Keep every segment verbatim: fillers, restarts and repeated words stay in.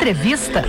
Entrevista.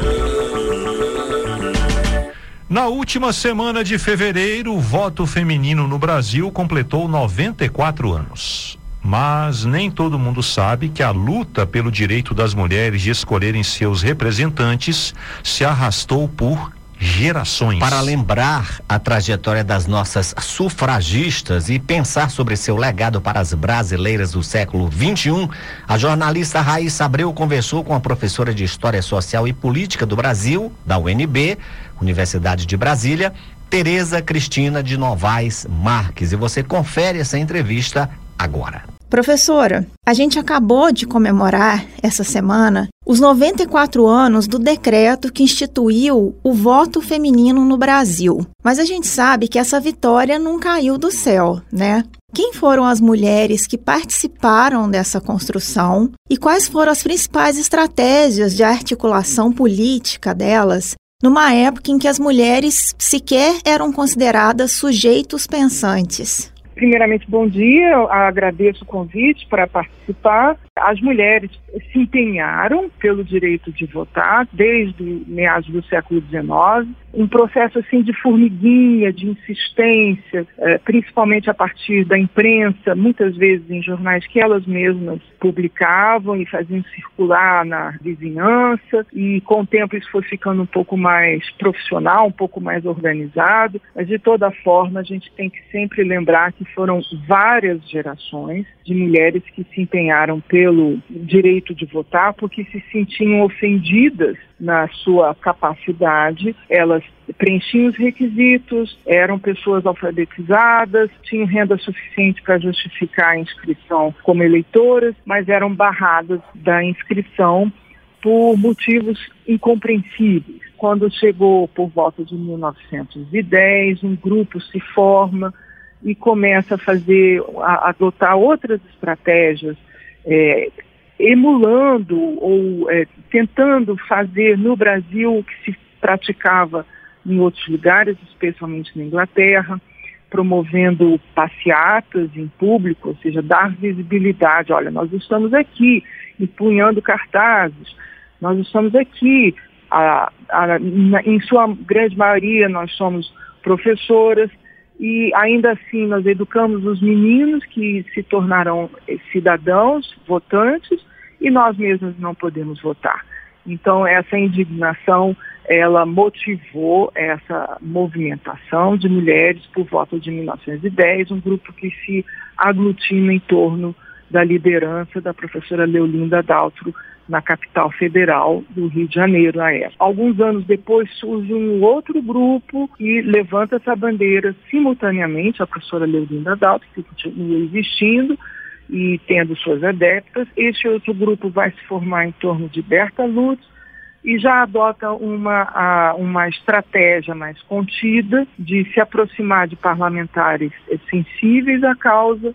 Na última semana de fevereiro, o voto feminino no Brasil completou noventa e quatro anos. Mas nem todo mundo sabe que a luta pelo direito das mulheres de escolherem seus representantes se arrastou por gerações. Para lembrar a trajetória das nossas sufragistas e pensar sobre seu legado para as brasileiras do século vinte e um, a jornalista Raíssa Abreu conversou com a professora de História Social e Política do Brasil, da U N B, Universidade de Brasília, Tereza Cristina de Novaes Marques. E você confere essa entrevista agora. Professora, a gente acabou de comemorar essa semana os noventa e quatro anos do decreto que instituiu o voto feminino no Brasil. Mas a gente sabe que essa vitória não caiu do céu, né? Quem foram as mulheres que participaram dessa construção e quais foram as principais estratégias de articulação política delas numa época em que as mulheres sequer eram consideradas sujeitos pensantes? Primeiramente, bom dia, eu agradeço o convite para participar. As mulheres se empenharam pelo direito de votar desde meados do século dezenove, um processo assim de formiguinha, de insistência, eh, principalmente a partir da imprensa, muitas vezes em jornais que elas mesmas publicavam e faziam circular na vizinhança, e com o tempo isso foi ficando um pouco mais profissional, um pouco mais organizado, mas de toda forma a gente tem que sempre lembrar que foram várias gerações de mulheres que se empenharam pelo direito de votar porque se sentiam ofendidas na sua capacidade. Elas preenchiam os requisitos, eram pessoas alfabetizadas, tinham renda suficiente para justificar a inscrição como eleitoras, mas eram barradas da inscrição por motivos incompreensíveis. Quando chegou por volta de mil novecentos e dez, um grupo se forma e começa a fazer, a adotar outras estratégias, é, emulando ou é, tentando fazer no Brasil o que se praticava em outros lugares, especialmente na Inglaterra, promovendo passeatas em público, ou seja, dar visibilidade. Olha, nós estamos aqui empunhando cartazes, nós estamos aqui, a, a, na, em sua grande maioria nós somos professoras, e ainda assim nós educamos os meninos que se tornarão cidadãos, votantes, e nós mesmos não podemos votar. Então essa indignação, ela motivou essa movimentação de mulheres por volta de mil novecentos e dez, um grupo que se aglutina em torno da liderança da professora Leolinda Daltro na capital federal do Rio de Janeiro, na época. Alguns anos depois surge um outro grupo e levanta essa bandeira simultaneamente, a professora Leolinda Daltro, que continua existindo e tendo suas adeptas. Este outro grupo vai se formar em torno de Berta Lutz e já adota uma, a, uma estratégia mais contida de se aproximar de parlamentares eh, sensíveis à causa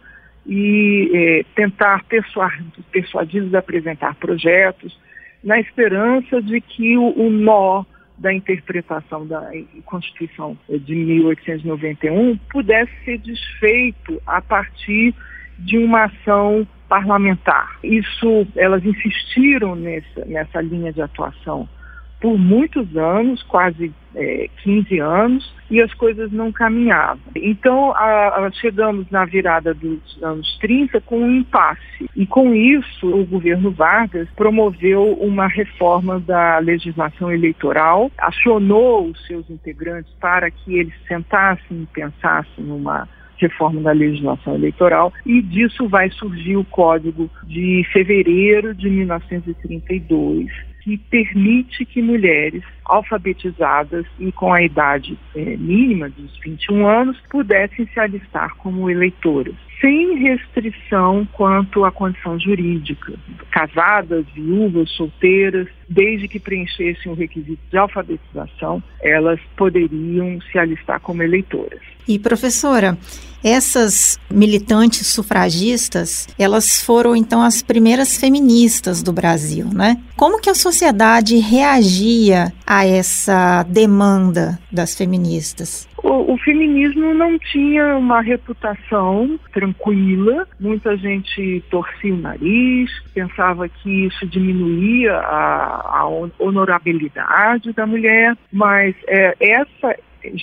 e eh, tentar persuadi-los a apresentar projetos, na esperança de que o, o nó da interpretação da Constituição de mil oitocentos e noventa e um pudesse ser desfeito a partir de uma ação parlamentar. Isso, elas insistiram nessa, nessa linha de atuação por muitos anos, quase é, quinze anos, e as coisas não caminhavam. Então, a, a, chegamos na virada dos anos trinta com um impasse. E com isso, o governo Vargas promoveu uma reforma da legislação eleitoral, acionou os seus integrantes para que eles sentassem e pensassem numa reforma da legislação eleitoral, e disso vai surgir o Código de Fevereiro de mil novecentos e trinta e dois, que permite que mulheres alfabetizadas e com a idade é, mínima dos vinte e um anos pudessem se alistar como eleitoras, sem restrição quanto à condição jurídica. Casadas, viúvas, solteiras, desde que preenchessem o requisito de alfabetização, elas poderiam se alistar como eleitoras. E, professora, essas militantes sufragistas, elas foram, então, as primeiras feministas do Brasil, né? Como que a sociedade reagia a essa demanda das feministas? O, o feminismo não tinha uma reputação tranquila, muita gente torcia o nariz, pensava que isso diminuía a, a honorabilidade da mulher, mas é, essa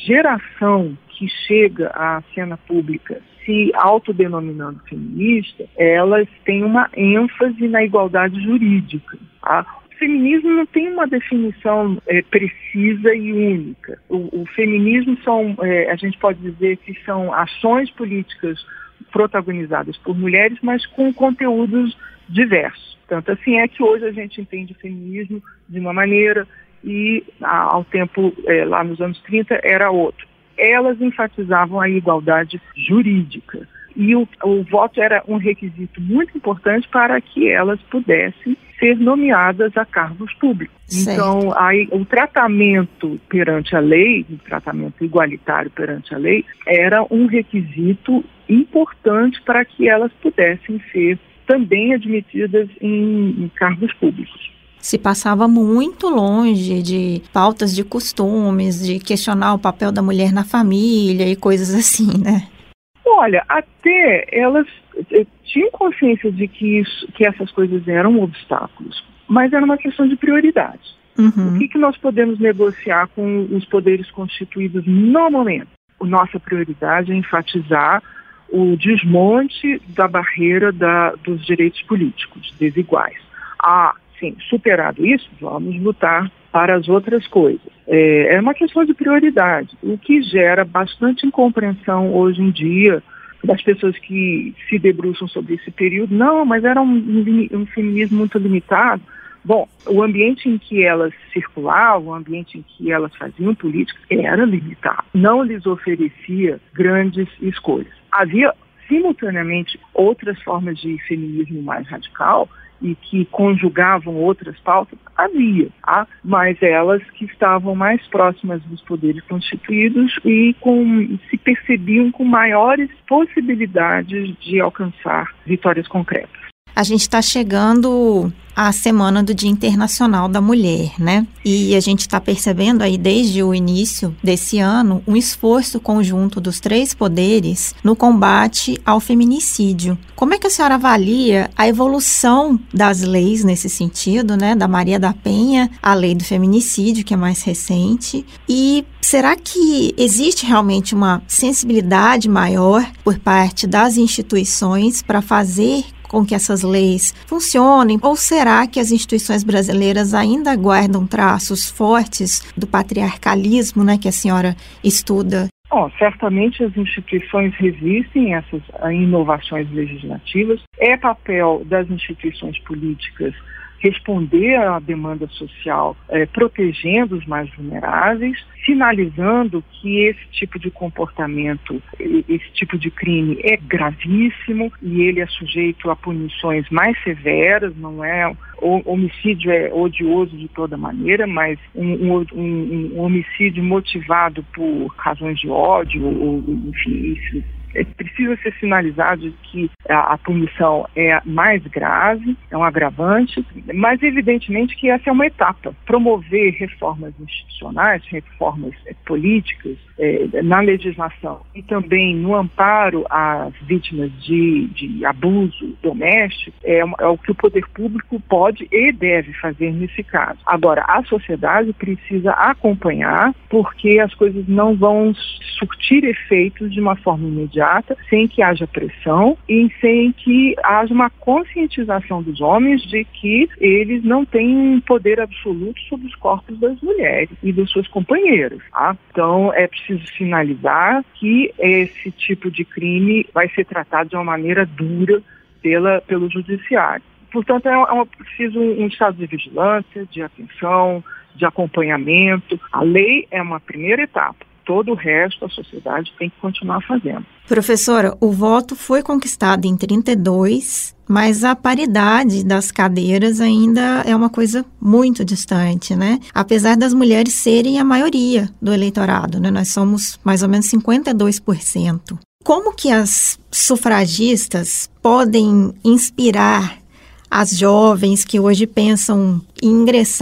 geração que chega à cena pública se autodenominando feminista, elas têm uma ênfase na igualdade jurídica. Tá? O feminismo não tem uma definição é, precisa e única. O, o feminismo são, é, a gente pode dizer que são ações políticas protagonizadas por mulheres, mas com conteúdos diversos. Tanto assim é que hoje a gente entende o feminismo de uma maneira e ao tempo, é, lá nos anos trinta, era outro. Elas enfatizavam a igualdade jurídica. E o, o voto era um requisito muito importante para que elas pudessem ser nomeadas a cargos públicos. Certo. Então, aí, o tratamento perante a lei, o tratamento igualitário perante a lei, era um requisito importante para que elas pudessem ser também admitidas em, em cargos públicos. Se passava muito longe de pautas de costumes, de questionar o papel da mulher na família e coisas assim, né? Olha, até elas tinham consciência de que, isso, que essas coisas eram obstáculos, mas era uma questão de prioridade. Uhum. O que, que nós podemos negociar com os poderes constituídos no momento? A nossa prioridade é enfatizar o desmonte da barreira da, dos direitos políticos desiguais. Ah, sim, superado isso, vamos lutar para as outras coisas. É, é uma questão de prioridade, o que gera bastante incompreensão hoje em dia das pessoas que se debruçam sobre esse período. Não, mas era um, um feminismo muito limitado. Bom, o ambiente em que elas circulavam, o ambiente em que elas faziam política era limitado. Não lhes oferecia grandes escolhas. Havia, simultaneamente, outras formas de feminismo mais radical e que conjugavam outras pautas, havia, tá? Mas elas que estavam mais próximas dos poderes constituídos e com, se percebiam com maiores possibilidades de alcançar vitórias concretas. A gente está chegando à Semana do Dia Internacional da Mulher, né? E a gente está percebendo aí desde o início desse ano um esforço conjunto dos três poderes no combate ao feminicídio. Como é que a senhora avalia a evolução das leis nesse sentido, né? Da Maria da Penha, a lei do feminicídio, que é mais recente. E será que existe realmente uma sensibilidade maior por parte das instituições para fazer com que essas leis funcionem? Ou será que as instituições brasileiras ainda guardam traços fortes do patriarcalismo, né, que a senhora estuda? Bom, certamente as instituições resistem a essas a inovações legislativas. É papel das instituições políticas responder à demanda social, eh, protegendo os mais vulneráveis, sinalizando que esse tipo de comportamento, esse tipo de crime é gravíssimo e ele é sujeito a punições mais severas. Não é, o homicídio é odioso de toda maneira, mas um, um, um, um homicídio motivado por razões de ódio, ou, enfim, isso É, precisa ser sinalizado que a, a punição é mais grave, é um agravante, mas evidentemente que essa é uma etapa. Promover reformas institucionais, reformas é, políticas é, na legislação e também no amparo às vítimas de, de abuso doméstico é, é o que o poder público pode e deve fazer nesse caso. Agora, a sociedade precisa acompanhar, porque as coisas não vão surtir efeitos de uma forma imediata, sem que haja pressão e sem que haja uma conscientização dos homens de que eles não têm poder absoluto sobre os corpos das mulheres e dos seus companheiros. Tá? Então, é preciso sinalizar que esse tipo de crime vai ser tratado de uma maneira dura pela, pelo judiciário. Portanto, é, é preciso um estado de vigilância, de atenção, de acompanhamento. A lei é uma primeira etapa. Todo o resto a sociedade tem que continuar fazendo. Professora, o voto foi conquistado em trinta e dois, mas a paridade das cadeiras ainda é uma coisa muito distante, né? Apesar das mulheres serem a maioria do eleitorado, né? Nós somos mais ou menos cinquenta e dois por cento. Como que as sufragistas podem inspirar as jovens que hoje pensam em ingressar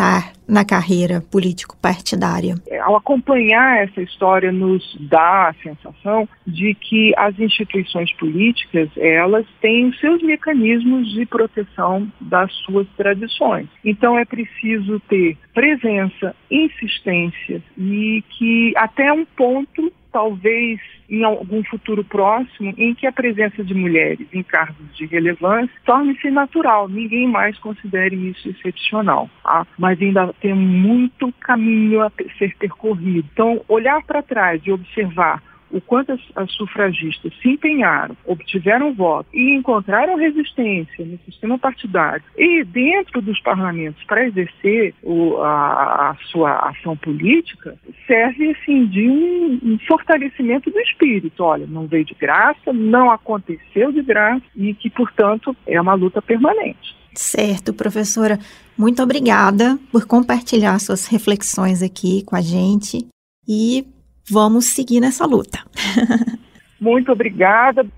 na carreira político-partidária? Ao acompanhar essa história, nos dá a sensação de que as instituições políticas, elas têm os seus mecanismos de proteção das suas tradições. Então é preciso ter presença, insistência e que até um ponto, talvez em algum futuro próximo, em que a presença de mulheres em cargos de relevância torne-se natural, ninguém mais considere isso excepcional. Tá? Mas ainda tem muito caminho a ser percorrido. Então, olhar para trás e observar o quanto as, as sufragistas se empenharam, obtiveram voto e encontraram resistência no sistema partidário e dentro dos parlamentos para exercer o, a, a sua ação política, serve assim, de um, um fortalecimento do espírito. Olha, não veio de graça, não aconteceu de graça e que, portanto, é uma luta permanente. Certo, professora. Muito obrigada por compartilhar suas reflexões aqui com a gente e vamos seguir nessa luta. Muito obrigada.